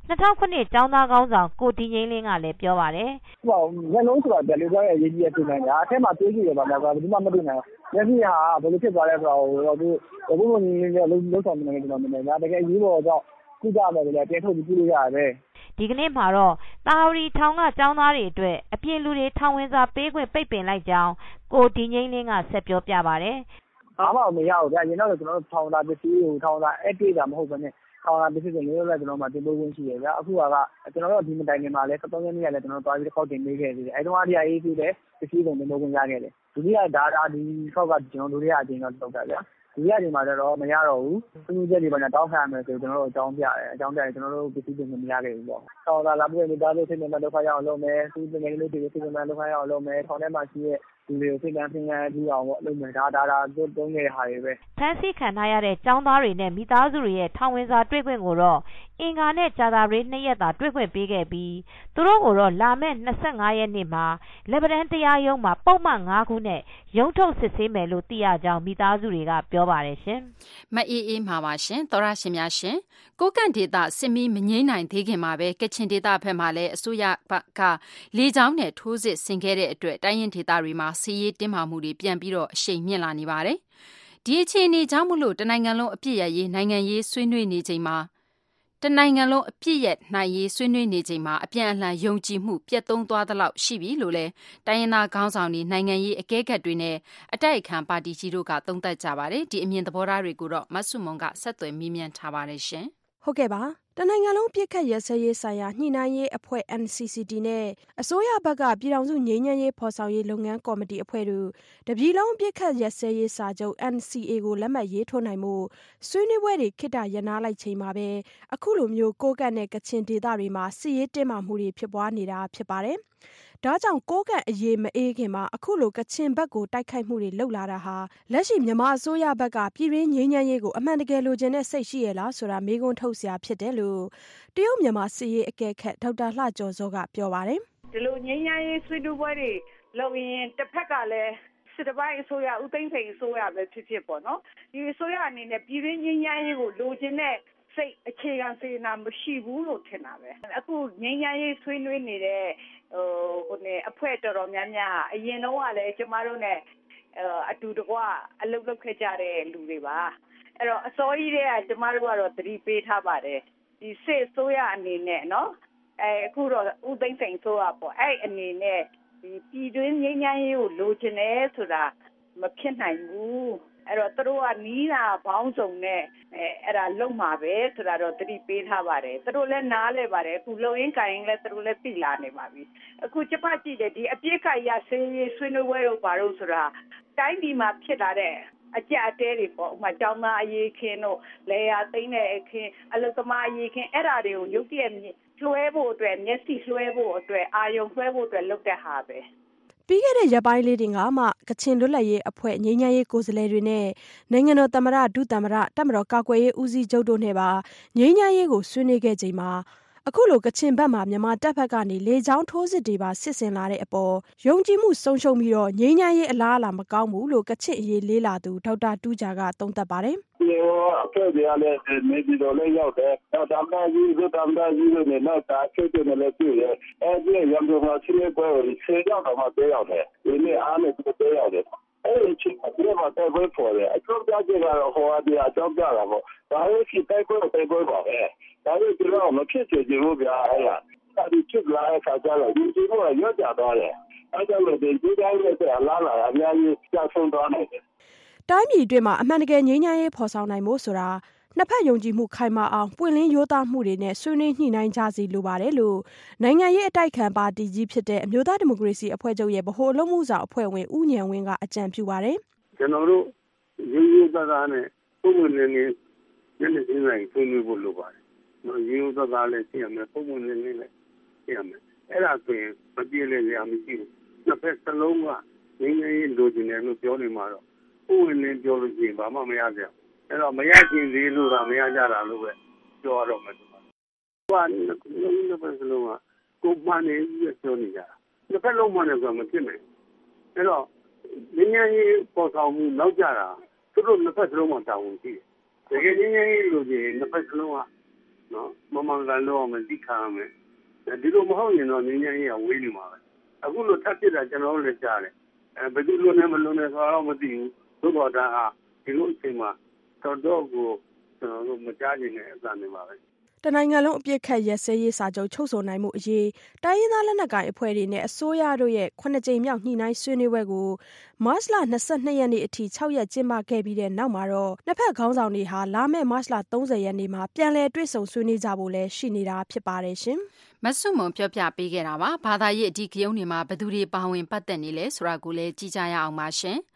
2009ကျောင်းသားကောင်းဆောင်ကိုဒီငိမ့်လင်းကလည်းပြောပါတယ်။ဟိုမျက်လုံးဆိုတာတယ်လို့ပြောရရေးကြီးရပြင်နေတာအထက်မှာတွေးကြည့်ရပါမယ်ကွာဘယ်သူမှမတွေ့နိုင်ဘူး။မျက်စိဟာဘယ်လိုဖြစ်သွားလဲဆိုတော့သူဘုံဘုံကြီးလုံးဆောင်နေတယ်ကျွန်တော်မြင်တယ်။ဒါတကယ်ရေးပေါ်တော့ကုသမယ်လေတဲထုတ်ပြီးပြုလို့ရတယ်။ဒီကနေ့မှာတော့တာဝတီထောင်ကကျောင်းသားတွေအတွက်အပြင်လူတွေထောင်ဝင်စာပေးခွင့်ပိတ်ပင်လိုက်ကြောင်းကိုဒီငိမ့်လင်းကဆက်ပြောပြပါတယ်။ဘာမှမရဘူးဗျာ။ရင်တော့ကျွန်တော်တို့ထောင်တာပစ္စည်းကိုထောင်တာအဲ့တွေ့တာမဟုတ်ဘဲနဲ့ထောင်တာပစ္စည်းတွေလည်းကျွန်တော်မှတင်ပို့ခွင့်ရှိရဗျာ။အခုကကျွန်တော်တို့ဒီမတိုင်ခင်မှာလည်း13ရက်နေ့ကလည်းကျွန်တော်တွားပြီးတစ်ခေါက်တင်ပေးခဲ့သေးတယ်။အဲ့တုန်းကဒီအေးပြီးတဲ့ပစ္စည်းတွေတင်ပို့ခွင့်ရခဲ့တယ်။ဒီနေ့ကဒါဒီခေါက်ကကျွန်တော်တို့တွေအချင်းတော့တောက်တာဗျာ။ဒီရက်ဒီမှာတော့မရတော့ဘူး။သူတို့ချက်တွေပါတောင်းခံရမယ်ဆိုကျွန်တော်တို့အကြောင်းပြတယ်။အကြောင်းပြရင်ကျွန်တော်တို့ပစ္စည်းတွေမရခဲ့ဘူးပေါ့။ထောင်တာလာပြီးမိသားစုစိတ်နဲ့ဒုက္ခရအောင်လုပ်မယ်။သူတကယ်လို့ဒီစိတ်နဲ့ဒုက္ခရအောင်လုပ်မယ်။ထောင်ထဲမှာရှိတဲ့လူတွေကိုစိတ်ကန်းဆင်းရဲပြီးအောင်ပေါ့လုပ်မယ်ဒါတို့တုံးနေတဲ့ဟာတွေပဲဖမ်းဆီးခံထားရတဲ့ကျောင်းသားတွေနဲ့မိသားစုတွေရဲ့ထောင်ဝင်စာတွေ့ခွင့်ကိုတော့အင်္ဂါနဲ့ကြာသပတေး2ရက်သာတွေ့ခွင့်ပေးခဲ့ပြီးသူတို့ကိုတော့လာမယ့်25ရက်နေ့မှာလက်ပံတန်းတရားရုံးမှာပုံမှန်5ခုနဲ့ရုံးထုတ်စစ်ဆေးမယ်လို့သိရကြောင်းမိသားစုတွေကပြောပါတယ်ရှင်မအေးမှာပါရှင်သောရရှင်များရှင်ကိုကန့်ဒေတာစစ်မီးမငိမ့်နိုင်သေးခင်မှာပဲကချင်ဒေတာဘက်မှာလည်းအစိုးရကလေကြောင်းနဲ့ထိုးစစ်ဆင်ခဲ့တဲ့အတွက်တိုင်းရင်းဒေတာတွေမှာစီးရေးတင်းမာမှုတွေပြန်ပြီးတော့အရှိန်မြင့်လာနေပါတယ်ဒီအခြေအနေကြောင့်မလို့တနိုင်ငံလုံးအပြစ်ရရေးနိုင်ငံရေးဆွေးနွေးနေချိန်မှာတနိုင်ငံလုံးအပြစ်ရနိုင်ရေးဆွေးနွေးနေချိန်မှာအပြန်အလှန်ယုံကြည်မှုပြတ်သုံးသွားသလောက်ရှိပြီလို့လဲတိုင်းရင်းသားခေါင်းဆောင်တွေနိုင်ငံရေးအကဲခတ်တွေနဲ့အတိုက်အခံပါတီကြီးတို့ကသုံးသပ်ကြပါတယ်ဒီအမြင်သဘောထားတွေကိုတော့မဆုမွန်ကဆက်သွယ်မေးမြန်းထားပါတယ်ရှင်ဟုတ်ကဲ့ပါတနိုင်ငံလုံးပြစ်ခတ်ရစရေးဆိုင်ရာညှိနှိုင်းရေးအဖွဲ့ NCCT နဲ့အစိုးရဘက်ကပြည်ထောင်စုငြိမ်းချမ်းရေးဖော်ဆောင်ရေးလုပ်ငန်းကော်မတီအဖွဲ့တို့တပြည်လုံးပြစ်ခတ်ရစရေးစာချုပ် NCA ကိုလက်မှတ်ရေးထိုးနိုင်မှုဆွေးနွေးပွဲတွေခေတ္တရပ်နားလိုက်ချိန်မှာပဲအခုလိုမျိုးကိုကန့်နဲ့ကချင်ဒေသတွေမှာစစ်ရေးတင်းမာမှုတွေဖြစ်ပွားနေတာဖြစ်ပါတယ်ဒါကြောင့်ကိုကန့်အရေးမအေးခင်မှာအခုလိုကချင်ဘက်ကိုတိုက်ခိုက်မှုတွေလှုပ်လာတာဟာလက်ရှိမြန်မာအစိုးရဘက်ကပြည်တွင်းငြိမ်းချမ်းရေးကိုအမှန်တကယ်လိုချင်တဲ့စိတ်ရှိရလားဆိုတာမေးခွန်းထုတ်စရာဖြစ်တယ်လို့တရုတ်မြန်မာစစ်ရေးအကဲခတ်ဒေါက်တာလှကျော်စောကပြောပါတယ်ဒီလိုငြိမ်းချမ်းရေးဆွေးနွေးပွဲတွေလုပ်ရင်တစ်ဖက်ကလည်းစစ်တပိုင်းအစိုးရဦးသိန်းစိန်အစိုးရပဲဖြစ်ပေါ့နော်ဒီအစိုးရအနေနဲ့ပြည်တွင်းငြိမ်းချမ်းရေးကိုလိုချင်တဲ့စိတ်အခြေခံစေနာမရှိဘူးလို့ထင်တာပဲအခုငြိမ်းချမ်းရေးဆွေးနွေးနေတဲ့အဖွဲ့တော်တော်များများအရင်တော့ကလည်းကျမတို့နဲ့အတူတကွအလုပ်လုပ်ခဲ့ကြတဲ့လူတွေပါအဲ့တော့အစိုးရရဲ့ကျမတို့ကတော့သတိပေးထားပါတယ်ဒီစစ်အစိုးရအနေနဲ့နော်အခုတော့ဦးသိန်းစိန်အစိုးရပေါ့အဲ့အနေနဲ့ဒီပြည်တွင်းငြိမ်းချမ်းရေးကိုလိုချင်တယ်ဆိုတာမဖြစ်နိုင်ဘူးအဲ့တော့သူတို့ကနီးတာဘောင်းစုံနဲ့အဲ့ဒါလုံမှာပဲဆိုတာတော့သတိပေးထားပါတယ်သူတို့လည်းနားလဲပါတယ်အခုလုံရင်းကိုင်းလည်းသူတို့လည်းသိလာနေပါပြီအခုကျမကြည့်တယ်ဒီအပြစ်ခိုက်ရဆေးဆွေးနွေးပွဲတို့ဘာလို့ဆိုတာတိုင်းပြည်မှာဖြစ်လာတဲ့အကြအတဲတွေပေါ့ဥပမာကျောင်းသားအရေးခင်းတို့လေယာသိန်းတဲ့အခင်းအလုသမားအရေးခင်းအဲ့ဒါတွေကိုရုပ်တရက်လွှဲဖို့အတွက်မျက်စိလွှဲဖို့အတွက်အာယုံလွှဲဖို့အတွက်လုပ်တဲ့ဟာပဲပြီးခဲ့တဲ့ရက်ပိုင်းလေးတွေကမှကချင်လွတ်လပ်ရေးအဖွဲ့ငြိမ်းချမ်းရေးကိုယ်စားလှယ်တွေနဲ့နိုင်ငံတော်သမ္မတဒုသမ္မတတပ်မတော်ကာကွယ်ရေးဦးစီးချုပ်တို့နဲ့ပါငြိမ်းချမ်းရေးကိုဆွေးနွေးခဲ့ချိန်မှာအခုလိုကချင်ဘက်မှာမြန်မာတပ်ဖက်ကနေလေကြောင်းထိုးစစ်တွေပါစစ်ဆင်လာတဲ့အပေါ်ယုံကြည်မှုဆုံးရှုံးပြီးတော့ငြိမ်းချမ်းရေးအလားအလာမကောင်းဘူးလို့ကချင်အရေးလေးလာသူဒေါက်တာတူးဂျာကသုံးသပ်ပါတယ်အဖွဲ့တွေကလည်းနေပြည်တော်လည်းရောက်တယ်။နောက်သမ္မတကြီးတို့နဲ့နောက်တာဖြစ်တယ်လည်းတွေ့တယ်။အဲဒီရန်ကုန်မှာရှိတဲ့ပွဲကို10ရောက်တော့မှပြောရောက်တယ်။ဒီနေ့အားနဲ့ပြောရောက်တယ်။အဲဒီချိန်မှာတိုက်ပွဲပေါ်တယ်။အကျိုးပြချက်ကတော့ဟိုအတရားကြောက်ကြတာပေါ့။ဒါလည်းရှိတိုက်ပွဲပါပဲ။ဒါလည်းကျွန်တော်မဖြစ်စေချင်ဘူးဗျာအဲ့ဒါ။ဒီဖြစ်လာတဲ့ခါကျတော့ဒီလိုကရွတ်ကြသွားတယ်။အဲဒါလို့ဒီတိုင်းရဲ့အလားလာအများကြီးကျဆုံးသွားနိုင်တယ်တိုင်းပြည်အတွင်းမှာအမှန်တကယ်ငြိမ်းချမ်းရေးဖော်ဆောင်နိုင်ဖို့ဆိုတာနှစ်ဖက်ယုံကြည်မှုခိုင်မာအောင်ပွင့်လင်းရိုးသားမှုတွေနဲ့ဆွေးနွေးညှိနှိုင်းကြစီလိုပါတယ်လို့နိုင်ငံရေးအတိုက်ခံပါတီကြီးဖြစ်တဲ့အမျိုးသားဒီမိုကရေစီအဖွဲ့ချုပ်ရဲ့ဗဟိုအလုပ်မှုဆောင်အဖွဲ့ဝင်ဦးဉာဏ်ဝင်းကအကြံပြုပါတယ်ကျွန်တော်တို့ရိုးသားသားနဲ့ပုံမှန်နေနေညနေခင်းတိုင်းဆွေးနွေးဖို့လိုပါတယ်ရိုးသားသားလည်းသိရမယ်ပုံမှန်နေနေလည်းသိရမယ်အဲ့ဒါဆိုရင်မပြေလည်ရမရှိဘူးနှစ်ဖက်စလုံးကငြိမ်းချမ်းရေးလိုချင်တယ်လို့ပြောနေမှာတော့ဥဝင်လင်းပြောလို့ရှိရင်ဘာမှမရကြဘူးအဲ့တော့မရချင်းသေးလို့ကမရကြတာလို့ပဲပြောရတော့မယ်ဒီမှာနှစ်ဖက်စလုံးကကိုမှန်နေပြီးပြောနေကြတာနှစ်ဖက်လုံးမှန်တယ်ဆိုတော့မဖြစ်နိုင်အဲ့တော့ငြိမ်းချမ်းရေးပေါ်ဆောင်မှုနောက်ကြတာသူတို့နှစ်ဖက်စလုံးမှာတာဝန်ရှိတယ်တကယ်ငြိမ်းချမ်းရေးလိုချင်နှစ်ဖက်စလုံးကနော်မမှန်ကန်လို့မသိခံရမယ်ဒီလိုမဟုတ်ရင်တော့ငြိမ်းချမ်းရေးကဝေးနေမှာပဲအခုလိုထပ်ဖြစ်တာကျွန်တော်တို့လည်းကြားတယ်ဘယ်သူလုံးနဲ့မလုံးနဲ့ဆိုတော့မသိဘူးသို့တော်ဒါဟာဒီလိုအချိန်မှာတော်ကိုကျွန်တော်တို့မကြားနိုင်တဲ့အသံတွေပါပဲတနိုင်ငံလုံးအပြစ်ခတ်ရက်စဲရေးစာချုပ်ချုပ်ဆိုနိုင်မှုအရေးတိုင်းရင်းသားလက်နက်ကိုင်အဖွဲ့တွေနဲ့အစိုးရတို့ရဲ့9ကြိမ်မြောက်ညှိနှိုင်းဆွေးနွေးပွဲကိုမတ်လ22ရက်နေ့အထိ6ရက်ကျင်းပခဲ့ပြီးတဲ့နောက်မှာတော့နှစ်ဖက်ခေါင်းဆောင်တွေဟာလာမယ့်မတ်လ30ရက်နေ့မှာပြန်လည်တွေ့ဆုံဆွေးနွေးကြဖို့လည်းရှိနေတာဖြစ်ပါတယ်ရှင်မဆုမွန်ပြောပြပေးခဲ့တာပါဘာသာရေးအဒီကယုံတွေမှာဘယ်သူတွေပါဝင်ပတ်သက်နေလဲဆိုတာကိုလည်းကြည့်ကြရအောင်ပါရှင်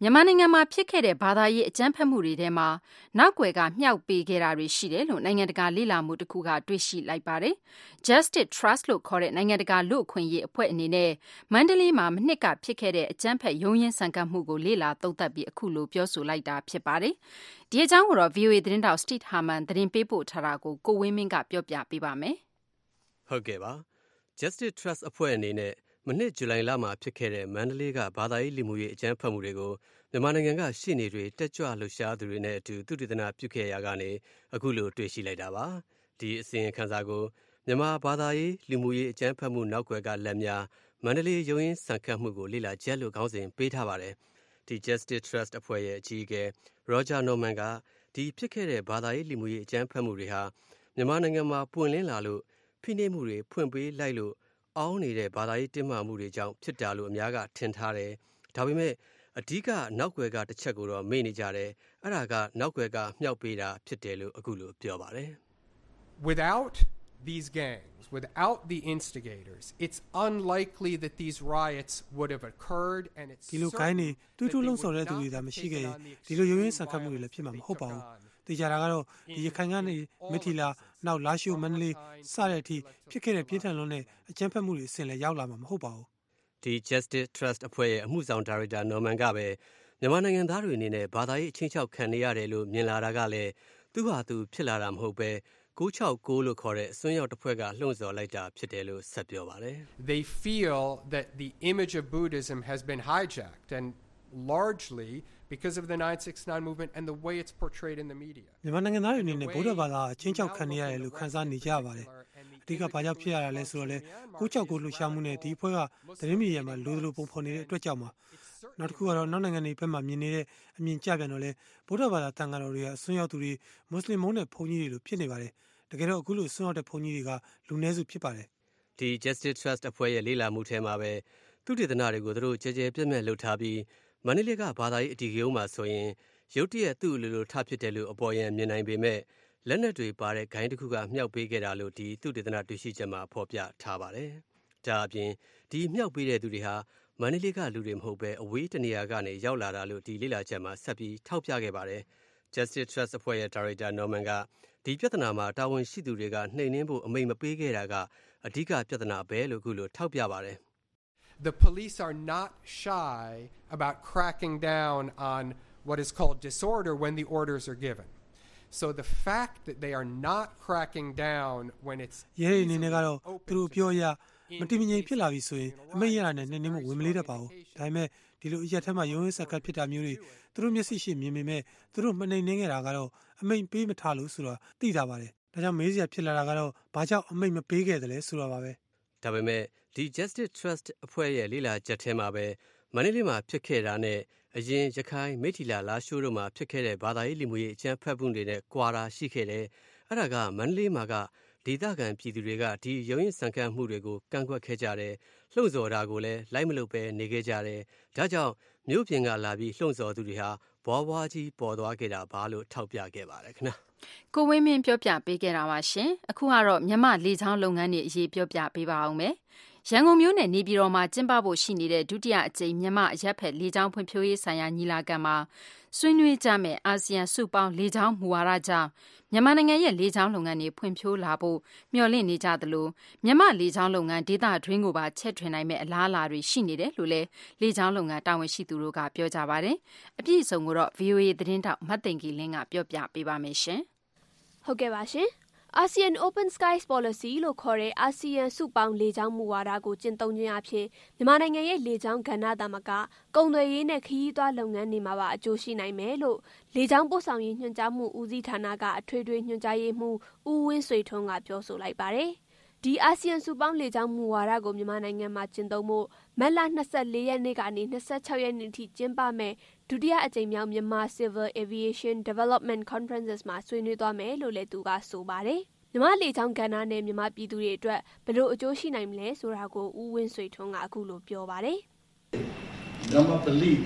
မြန်မာနိုင်ငံမှာဖြစ်ခဲ့တဲ့ဘာသာရေးအကြမ်းဖက်မှုတွေထဲမှာနောက်ွယ်ကမြှောက်ပေးခဲ့တာတွေရှိတယ်လို့နိုင်ငံတကာလေ့လာမှုတစ်ခုကတွေ့ရှိလိုက်ပါတယ်။ Justice Trust လို့ခေါ်တဲ့နိုင်ငံတကာလူ့အခွင့်အရေးအဖွဲ့အနေနဲ့မန္တလေးမှာမနှစ်ကဖြစ်ခဲ့တဲ့အကြမ်းဖက်ရုန်းရင်းဆန်ခတ်မှုကိုလေ့လာသုံးသပ်ပြီးအခုလိုပြောဆိုလိုက်တာဖြစ်ပါတယ်။ဒီအကြောင်းကိုတော့ VOA သတင်းတောက် Steve Harman သတင်းပေးပို့ထားတာကိုကိုဝင်းမင်းကပြောပြပေးပါမယ်။ဟုတ်ကဲ့ပါ။ Justice Trust အဖွဲ့အနေနဲ့မနှစ်ဇူလိုင်လမှာဖြစ်ခဲ့တဲ့မန္တလေးကဘာသာရေးလူမှုရေးအကြမ်းဖက်မှုတွေကိုမြန်မာနိုင်ငံကရှေ့နေတွေတက်ကြွလှုပ်ရှားသူတွေနဲ့အတူသုတေသနပြုခဲ့ရာကနေအခုလိုတွေ့ရှိလိုက်တာပါ။ဒီအစီရင်ခံစာကိုမြန်မာဘာသာရေးလူမှုရေးအကြမ်းဖက်မှုနောက်ွယ်ကလက်များမန္တလေးရုံးရင်းဆန်ခတ်မှုကိုလေ့လာချက်လို့ခေါင်းစဉ်ပေးထားပါတယ်။ဒီ Justice Trust အဖွဲ့ရဲ့အကြီးအကဲ Roger Norman ကဒီဖြစ်ခဲ့တဲ့ဘာသာရေးလူမှုရေးအကြမ်းဖက်မှုတွေဟာမြန်မာနိုင်ငံမှာပွင့်လင်းလာလို့ဖိနှိပ်မှုတွေဖွင့်ပေးလိုက်လို့အောင်းနေတဲ့ဘာသာရေးတင်းမာမှုတွေကြောင့်ဖြစ်တာလို့အများကထင်ထားတယ်။ဒါပေမဲ့အဓိကနောက်ွယ်ကတစ်ချက်ကိုတော့မေ့နေကြတယ်။အဲ့ဒါကနောက်ွယ်ကမြှောက်ပေးတာဖြစ်တယ်လို့အခုလိုပြောပါတယ်။ Without these gangs, without the instigators, it's unlikely that these riots would have occurred and it's ဒီလိုကိုင်းနေတူတူလုံးဆောင်တဲ့သူတွေသာမရှိခဲ့ရင်ဒီလိုရုံရင်းဆန်ခတ်မှုတွေလည်းဖြစ်မှာမဟုတ်ပါဘူး။သိကြတာကတော့ဒီရခိုင်ကနေမထီလာနောက်လာရှိုးမန္တလေးစတဲ့အထိဖြစ်ခဲ့တဲ့ပြင်းထန်လွန်းတဲ့အကြမ်းဖက်မှုတွေအစဉ်လည်းရောက်လာမှာမဟုတ်ပါဘူး။ဒီ Justice Trust အဖွဲ့ရဲ့အမှုဆောင်ဒါရိုက်တာနော်မန်ကပဲမြန်မာနိုင်ငံသားတွေအနေနဲ့ဘာသာရေးအချင်းချောက်ခံနေရတယ်လို့မြင်လာတာကလည်းသူ့ဟာသူဖြစ်လာတာမဟုတ်ပဲ969လို့ခေါ်တဲ့အစွန်းရောက်တစ်ဖွဲ့ကလှုံ့ဆော်လိုက်တာဖြစ်တယ်လို့ဆက်ပြောပါတယ်။ They feel that the image of Buddhism has been hijacked and largely because of the 969 movement and the way it's portrayed in the media. မြန်မာနိုင်ငံသားတွေအနေနဲ့ဗုဒ္ဓဘာသာအချင်းချောက်ခံနေရတယ်လို့ခန်းစားနေကြပါတယ်။အဓိကဘာကြောင့်ဖြစ်ရတာလဲဆိုတော့လေ969လှူရှာမှုနဲ့ဒီအဖွဲ့ကသတင်းမီဒီယာမှာလိုလိုပုံဖော်နေတဲ့အတွက်ကြောင့်ပါ။နောက်တစ်ခုကတော့နောက်နိုင်ငံတွေဘက်မှာမြင်နေတဲ့အမြင်ကျပြန်တော့လေဗုဒ္ဓဘာသာတန်ခါတော်တွေကအစွန်းရောက်သူတွေမွတ်စလင်မုန်းတဲ့ဘုန်းကြီးတွေလိုဖြစ်နေပါတယ်။တကယ်တော့အခုလိုစွန်းရောက်တဲ့ဘုန်းကြီးတွေကလူနည်းစုဖြစ်ပါတယ်။ဒီ Justice Trust အဖွဲ့ရဲ့လေ့လာမှုထဲမှာပဲသူတေသနတွေကိုသူတို့ကြဲကြဲပြတ်ပြတ်လှုပ်ထားပြီးမန္တလေးကဘာသာရေးအတီးကုန်းမှာဆိုရင်ရုတ်တရက်သူ့လိုထဖြစ်တယ်လို့အပေါ်ယံမြင်နိုင်ပေမဲ့လက်နက်တွေပါတဲ့ဂိုင်းတစ်ခုကမြှောက်ပေးခဲ့တာလို့ဒီသူတေသနတွေ့ရှိချက်မှာဖော်ပြထားပါတယ်။ဒါအပြင်ဒီမြှောက်ပေးတဲ့သူတွေဟာမန္တလေးကလူတွေမဟုတ်ပဲအဝေးတနေရာကနေရောက်လာတာလို့ဒီလေ့လာချက်မှာဆက်ပြီးထောက်ပြခဲ့ပါတယ်။ Justice Trust အဖွဲ့ရဲ့ဒါရိုက်တာနော်မန်ကဒီပြဿနာမှာတာဝန်ရှိသူတွေကနှိမ်နင်းဖို့အမိန့်မပေးခဲ့တာကအဓိကပြဿနာပဲလို့ခုလိုထောက်ပြပါတယ်။ The police are not shy about cracking down on what is called disorder when the orders are given. So the fact that they are not cracking down when it's ရဲအနေနဲ့ကတော့သူတို့ပြောရမတိမငြိမ်ဖြစ်လာပြီဆိုရင်အမိန့်ရတာနဲ့နှိမ်နင်းမှုဝင်မလေးတတ်ပါဘူး။ဒါပေမဲ့ဒီလိုအရက်ထဲမှာရုံးရင်းဆက်ကပ်ဖြစ်တာမျိုးတွေသူတို့မျက်စိရှိမြင်ပေမဲ့သူတို့မနှိမ်နင်းခဲ့တာကတော့အမိန့်ပေးမထားလို့ဆိုတော့သိတာပါတယ်။ဒါကြောင့်မေးစရာဖြစ်လာတာကတော့ဘာကြောင့်အမိန့်မပေးခဲ့တယ်လဲဆိုတာပါပဲ။ဒါပေမဲ့ဒီ Justice Trust အဖွဲ့ရဲ့လေ့လာချက်ထဲမှာပဲမန္တလေးမှာဖြစ်ခဲ့တာနဲ့အရင်ရခိုင်မိထီလာလာရှိုးတို့မှာဖြစ်ခဲ့တဲ့ဘာသာရေးလူမှုရေးအကြမ်းဖက်မှုတွေနဲ့ကွာတာရှိခဲ့တယ်။အဲ့ဒါကမန္တလေးမှာကဒေသခံပြည်သူတွေကဒီရုံးရင်ဆန်ခတ်မှုတွေကိုကန့်ကွက်ခဲ့ကြတယ်။လှုံ့ဆော်တာကိုလည်းလိုက်မလို့ပဲနေခဲ့ကြတယ်။ဒါကြောင့်မြို့ပြင်ကလာပြီးလှုံ့ဆော်သူတွေဟာဘွားဘွားကြီးပေါ်သွားခဲ့တာဘာလို့ထောက်ပြခဲ့ပါတယ်ခင်ဗျာ။ကိုဝင်းမင်းပြောပြပေးခဲ့တာပါရှင်။အခုကတော့မြန်မာလေချောင်းလုပ်ငန်းတွေအရေးပြောပြပေးပါအောင်မယ်။ရန်ကုန်မြို့နယ်နေပြည်တော်မှာကျင်းပဖို့ရှိနေတဲ့ဒုတိယအကြိမ်မြန်မာအရပ်ဖက်လေကြောင်းဖွံ့ဖြိုးရေးဆိုင်ရာညီလာခံမှာဆွေးနွေးကြမယ့်အာဆီယံစုပေါင်းလေကြောင်းမူဝါဒကြောင့်မြန်မာနိုင်ငံရဲ့လေကြောင်းလုပ်ငန်းတွေဖွံ့ဖြိုးလာဖို့မျှော်လင့်နေကြသလိုမြန်မာလေကြောင်းလုပ်ငန်းဒေသတွင်းကိုပါချဲ့ထွင်နိုင်မယ့်အလားအလာတွေရှိနေတယ်လို့လည်းလေကြောင်းလုပ်ငန်းတာဝန်ရှိသူတို့ကပြောကြပါတယ်။အပြည့်အစုံကိုတော့ VOA သတင်းတောက်မတ်သိင်္ဂီလင်းကပြောပြပေးပါမယ်ရှင်။ဟုတ်ကဲ့ပါရှင်။ ASEAN Open Skies Policy လို့ခေါ်တဲ့အာဆီယံစုပေါင်းလေကြောင်းမူဝါဒကိုကျင့်သုံးခြင်းအပြင်မြန်မာနိုင်ငံရဲ့လေကြောင်းကဏ္ဍသာမကကုန်သွယ်ရေးနဲ့ခရီးသွားလုပ်ငန်းတွေမှာပါအကျိုးရှိနိုင်မယ်လို့လေကြောင်းပို့ဆောင်ရေးညွှန်ကြားမှုဦးစီးဌာနကအထွေထွေညွှန်ကြားရေးမှူးဦးဝင်းဆွေထွန်းကပြောဆိုလိုက်ပါတယ်။ဒီအာဆီယံစုပေါင်းလေကြောင်းမူဝါဒကိုမြန်မာနိုင်ငံမှာကျင့်သုံးဖို့မတ်လ24ရက်နေ့ကနေ26ရက်နေ့ထိကျင်းပမယ်ဒုတိယအကြိမ်မြောက်မြန်မာ Civil Aviation Development Conferences မှာဆွေးနွေးသွားမယ်လို့လည်းသူကဆိုပါတယ်။မြန်မာလေကြောင်းကဏ္ဍနဲ့မြန်မာပြည်သူတွေအတွက်ဘယ်လိုအကျိုးရှိနိုင်မလဲဆိုတာကိုဦးဝင်းဆွေထွန်းကအခုလိုပြောပါတယ်။ Myanmar believes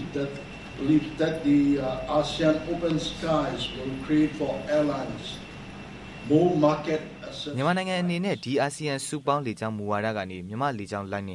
that the ASEAN Open Skies will create for airlines more market မြန်မာနိုင်ငံအနေနဲ့ဒီအာဆီယံစုပေါင်းလေကြောင်းမူဝါဒကနေမြန်မာလေကြောင်းလိုင်းတွေဟာ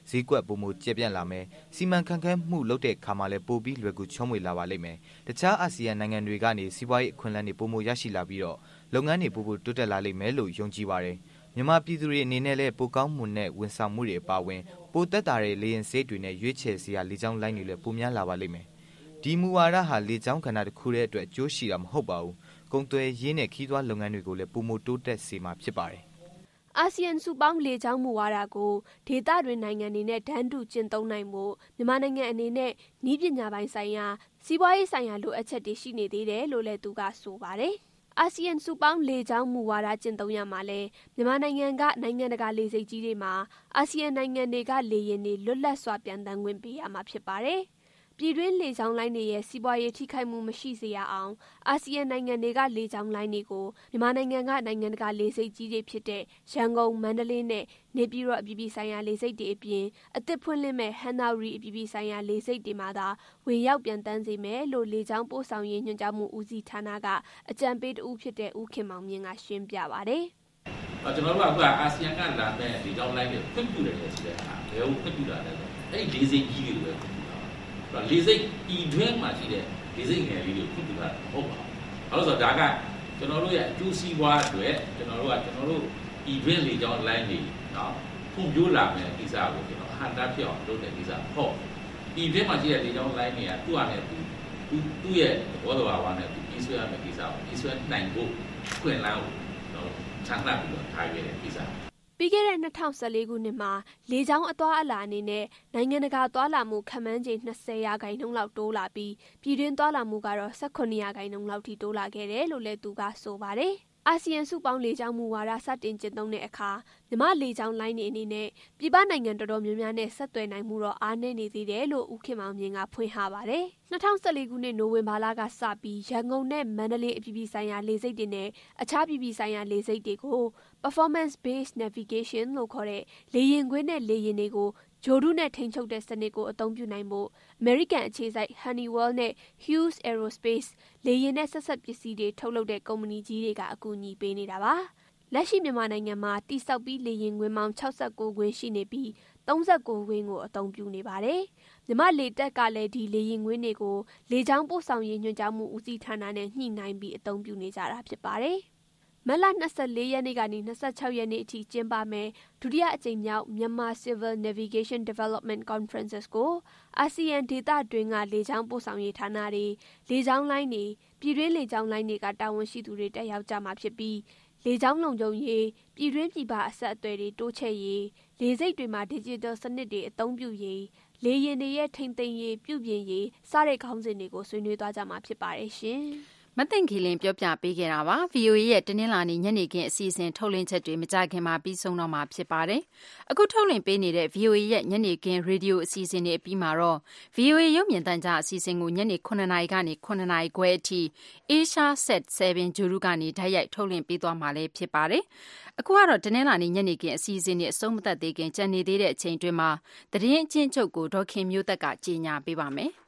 ဈေးကွက်ပုံမှုကျပြန့်လာမယ်စီမံခန့်ခွဲမှုလုပ်တဲ့ခါမှာလည်းပိုပြီးလွယ်ကူချောမွေလာပါလိမ့်မယ်တခြားအာဆီယံနိုင်ငံတွေကနေစီးပွားရေးအခွင့်အလမ်းတွေပုံမှုရရှိလာပြီးတော့လုပ်ငန်းတွေပိုတိုးတက်လာလိမ့်မယ်လို့ယုံကြည်ပါတယ်မြန်မာပြည်သူတွေအနေနဲ့လည်းပိုကောင်းမွန်တဲ့ဝန်ဆောင်မှုတွေအပါအဝင်ပိုသက်သာတဲ့လေယာဉ်ဆေးတွေနဲ့ရွေးချယ်စရာလေကြောင်းလိုင်းတွေလည်းပိုများလာပါလိမ့်မယ်ဒီမူဝါဒဟာလေကြောင်းကဏ္ဍတစ်ခုတည်းအတွက်အကျိုးရှိတာမဟုတ်ပါဘူးကုန်သွယ်ရေးနဲ့ခီးသွွားလုပ်ငန်းတွေကိုလည်းပိုမိုတိုးတက်စေမှာဖြစ်ပါတယ်အာဆီယံစုပေါင်းလေကြောင်းမူဝါဒကိုဒေသတွင်နိုင်ငံတွေနဲ့တန်းတူကျင့်သုံးနိုင်မှုမြန်မာနိုင်ငံအနေနဲ့နည်းပညာပိုင်းဆိုင်ရာစီးပွားရေးဆိုင်ရာလိုအပ်ချက်တွေရှိနေသေးတယ်လို့လည်းသူကဆိုပါတယ်အာဆီယံစုပေါင်းလေကြောင်းမူဝါဒကျင့်သုံးရမှာလဲမြန်မာနိုင်ငံကနိုင်ငံတကာလေဆိပ်ကြီးတွေမှာအာဆီယံနိုင်ငံတွေကလေယာဉ်တွေလွတ်လပ်စွာပြန်တန်းခွင့်ပေးရမှာဖြစ်ပါတယ်ပြည်တွင်းလေကြောင်းလိုင်းတွေရဲ့စီးပွားရေးထိခိုက်မှုမရှိစေရအောင်အာဆီယံနိုင်ငံတွေကလေကြောင်းလိုင်းတွေကိုမြန်မာနိုင်ငံကနိုင်ငံတကာလေဆိပ်ကြီးတွေဖြစ်တဲ့ရန်ကုန်မန္တလေးနဲ့နေပြည်တော်အပြည်ပြည်ဆိုင်ရာလေဆိပ်တွေအပြင်အသစ်ဖွင့်လှစ်မဲ့ဟန်နာရီအပြည်ပြည်ဆိုင်ရာလေဆိပ်တွေမှာသာဝင်ရောက်ပြန်တန်းစေမယ်လို့လေကြောင်းပို့ဆောင်ရေးညွှန်ကြားမှုဦးစီးဌာနကအကြံပေးတဦးဖြစ်တဲ့ဦးခင်မောင်မြင့်ကရှင်းပြပါတယ်ကျွန်တော်တို့ကအာဆီယံကလာမဲ့လေကြောင်းလိုင်းတွေဖွင့်ပြတယ်ဆိုတဲ့ဟာဘယ်လိုဖွင့်ပြတာလဲအဲ့ဒီလေဆိပ်ကြီးတွေပဲလေဆိပ်ဤတွင်းမှာရှိတဲ့လေဆိပ်ငယ်လေးတွေဖွင့်ပြတာမဟုတ်ပါဘူး။အဲ့လိုဆိုဒါကကျွန်တော်တို့ရဲ့အကျိုးစီးပွားအတွက်ကျွန်တော်တို့ဤတွင်းလေကြောင်းလိုင်းတွေနော်ဖွံ့ဖြိုးလာမယ်ကိစ္စကိုကျွန်တော်ဟန်တာဖြစ်အောင်လုပ်တဲ့ကိစ္စဟုတ်။ဤတွင်းမှာရှိတဲ့လေကြောင်းလိုင်းတွေကသူ့အနေနဲ့သူ့ရဲ့ဘောဓဘာဝနဲ့သူပြီးဆွဲရမယ့်ကိစ္စကိုပြီးဆွဲနိုင်ဖို့ခွင့်လန်းကိုချမ်းသာပြီးတော့ထားခဲ့တဲ့ကိစ္စပြီးခဲ့တဲ့2014ခုနှစ်မှာလေကြောင်းအသွားအလာအနေနဲ့နိုင်ငံတကာသွားလာမှုခန့်မှန်းခြေ20%လောက်တိုးလာပြီးပြည်တွင်းသွားလာမှုကတော့18%လောက်ထိတိုးလာခဲ့တယ်လို့လည်းသူကဆိုပါတယ်။အာဆီယံစုပေါင်းလေကြောင်းမူဝါဒစတင်ကျင့်သုံးတဲ့အခါမြန်မာလေကြောင်းလိုင်းတွေအနေနဲ့ပြည်ပနိုင်ငံတော်တော်များများနဲ့ဆက်သွယ်နိုင်မှုတော့အားနည်းနေသေးတယ်လို့ဦးခင်မောင်မြင့်ကဖွင့်ဟပါတယ်။2014ခုနှစ်နိုဝင်ဘာလကစပြီးရန်ကုန်နဲ့မန္တလေးအပြည်ပြည်ဆိုင်ရာလေဆိပ်တွေနဲ့အခြားပြည်ပြည်ဆိုင်ရာလေဆိပ်တွေကို performance based navigation လို့ခေါ်တဲ့လေယာဉ်ကွင်းနဲ့လေယာဉ်တွေကိုဂျိုဒုနဲ့ထိန်းချုပ်တဲ့စနစ်ကိုအသုံးပြုနိုင်ဖို့ American အခြေစိုက် Honeywell နဲ့ Hughes Aerospace လေယာဉ်နဲ့ဆက်ဆက်ပစ္စည်းတွေထုတ်လုပ်တဲ့ကုမ္ပဏီကြီးတွေကအကူအညီပေးနေတာပါ။လက်ရှိမြန်မာနိုင်ငံမှာတိစောက်ပြီးလေယာဉ်ကွင်းပေါင်း69ကွင်းရှိနေပြီး39ကွင်းကိုအသုံးပြုနေပါတယ်။မြန်မာလေတပ်ကလည်းဒီလေယာဉ်ကွင်းတွေကိုလေကြောင်းပို့ဆောင်ရေးညွှန်ကြားမှုဦးစီးဌာနနဲ့ညှိနှိုင်းပြီးအသုံးပြုနေကြတာဖြစ်ပါတယ်။မတ်လ24ရက်နေ့ကနေ26ရက်နေ့အထိကျင်းပမယ်ဒုတိယအကြိမ်မြောက်မြန်မာ Civil Navigation Development Conferences ကိုအာဆီယံဒေသတွင်းကလေကြောင်းပို့ဆောင်ရေးဌာနတွေလေကြောင်းလိုင်းတွေပြည်တွင်းလေကြောင်းလိုင်းတွေကတာဝန်ရှိသူတွေတက်ရောက်ကြမှာဖြစ်ပြီးလေကြောင်းလုံခြုံရေးပြည်တွင်းပြည်ပအဆက်အသွယ်တွေတိုးချဲ့ရေးလေဆိပ်တွေမှာ digital စနစ်တွေအသုံးပြုရေးလေယာဉ်တွေရဲ့ထိန်းသိမ်းရေးပြုပြင်ရေးစတဲ့ခေါင်းစဉ်တွေကိုဆွေးနွေးသွားကြမှာဖြစ်ပါတယ်ရှင်။မသိင်္ဂီလင်းပြောပြပေးခဲ့တာပါ VOA ရဲ့တနင်္လာနေ့ညနေခင်းအစီအစဉ်ထုတ်လွှင့်ချက်တွေမကြခင်မှာပြီးဆုံးတော့မှာဖြစ်ပါတယ်အခုထုတ်လွှင့်ပေးနေတဲ့ VOA ရဲ့ညနေခင်းရေဒီယိုအစီအစဉ်တွေအပြီးမှာတော့ VOA ရုပ်မြင်သံကြားအစီအစဉ်ကိုညနေ9:00နာရီကနေ9:00နာရီခွဲအထိ Asia Set 7 ဂျိုရူကနေဓာတ်ရိုက်ထုတ်လွှင့်ပေးသွားမှာလည်းဖြစ်ပါတယ်အခုကတော့တနင်္လာနေ့ညနေခင်းအစီအစဉ်တွေအဆုံးမသတ်သေးခင်ကြံနေသေးတဲ့အချိန်တွင်းမှာသတင်းအချင်းချုပ်ကိုဒေါခင်မျိုးသက်ကကြီးညာပေးပါမယ်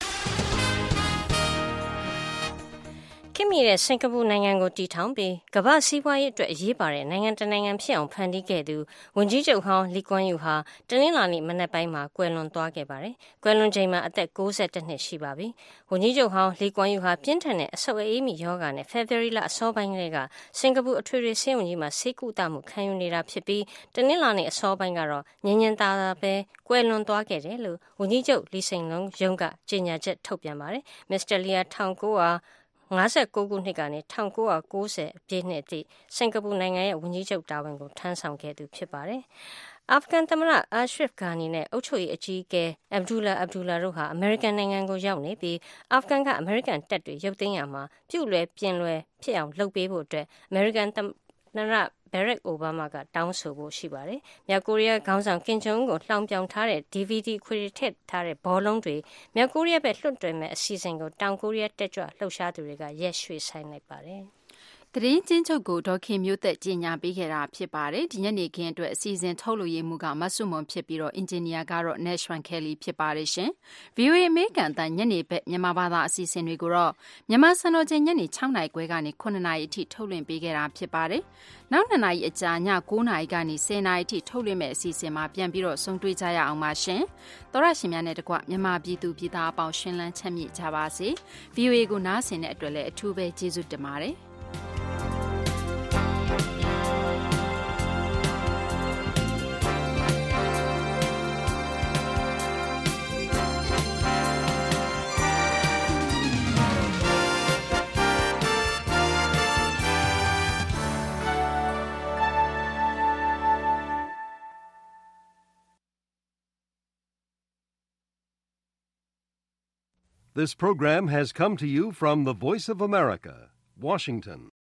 ခင်မီတဲ့စင်ကာပူနိုင်ငံကိုတည်ထောင်ပြီးကမ္ဘာစီးပွားရေးအတွက်အရေးပါတဲ့နိုင်ငံတနိုင်ငံဖြစ်အောင်ဖန်တီးခဲ့သူဝန်ကြီးချုပ်ဟောင်းလီကွမ်ယူဟာတနင်္လာနေ့မနက်ပိုင်းမှာကွယ်လွန်သွားခဲ့ပါတယ်။ကွယ်လွန်ချိန်မှာအသက်61နှစ်ရှိပါပြီ။ဝန်ကြီးချုပ်ဟောင်းလီကွမ်ယူဟာပြင်းထန်တဲ့အဆုတ်အေးမိရောဂါနဲ့ဖေဖော်ဝါရီလအစောပိုင်းကလေးကစင်ကာပူအထွေထွေဆေးရုံကြီးမှာဆေးကုသမှုခံယူနေတာဖြစ်ပြီးတနင်္လာနေ့အစောပိုင်းကတော့ငြင်းငြင်းသားသားပဲကွယ်လွန်သွားခဲ့တယ်လို့ဝန်ကြီးချုပ်လီစိန်လုံးရုံးကကြေညာချက်ထုတ်ပြန်ပါတယ်။မစ္စတာလီယာ1959ခုနှစ်ကနေ1990ပြည့်နှစ်အထိစင်ကာပူနိုင်ငံရဲ့ဝန်ကြီးချုပ်တာဝန်ကိုထမ်းဆောင်ခဲ့သူဖြစ်ပါတယ်။အာဖဂန်သမ္မတအာရှရဖ်ဂါနီနဲ့အုပ်ချုပ်ရေးအကြီးအကဲအဗ်ဒူလာတို့ဟာအမေရိကန်နိုင်ငံကိုရောက်နေပြီးအာဖဂန်ကအမေရိကန်တပ်တွေရုပ်သိမ်းရမှာပြုလွယ်ပြင်လွယ်ဖြစ်အောင်လုပ်ပေးဖို့အတွက်အမေရိကန်သမ္မတဘရက်အိုဘားမားကတောင်းဆိုဖို့ရှိပါတယ်။မြောက်ကိုရီးယားခေါင်းဆောင်ကင်ဂျုံကိုလှောင်ပြောင်ထားတဲ့ DVD ခွေထည့်ထားတဲ့ဘောလုံးတွေမြောက်ကိုရီးယားပဲလွှတ်တွယ်မဲ့အစီအစဉ်ကိုတောင်ကိုရီးယားတက်ကြွလှုပ်ရှားသူတွေကရက်ရွှေ့ဆိုင်လိုက်ပါတယ်။သတင်းချင်းချုပ်ကိုဒေါခင်မျိုးသက်ကြီးညာပေးခဲ့တာဖြစ်ပါတယ်ဒီညနေခင်းအတွက်အစီအစဉ်ထုတ်လို့ရမှုကမဆုမွန်ဖြစ်ပြီးတော့အင်ဂျင်နီယာကတော့ Nashwan Kelly ဖြစ်ပါတယ်ရှင် VOA အမေရိကန်တန်ညနေဘက်မြန်မာဘာသာအစီအစဉ်တွေကိုတော့မြန်မာစံတော်ချိန်ညနေ6နာရီခွဲကနေ9နာရီအထိထုတ်လွှင့်ပေးခဲ့တာဖြစ်ပါတယ်နောက်2နာရီအကြာည9နာရီကနေ10နာရီအထိထုတ်လွှင့်မဲ့အစီအစဉ်မှာပြန်ပြီးတော့ဆုံတွေ့ကြရအောင်ပါရှင်သောရရှင်များနဲ့တကွမြန်မာပြည်သူပြည်သားအပေါင်းရှင်လန်းချမ်းမြေ့ကြပါစေ VOA ကိုနားဆင်တဲ့အတွက်လည်းအထူးပဲကျေးဇူးတင်ပါတယ် This program has come to you from the Voice of America, Washington.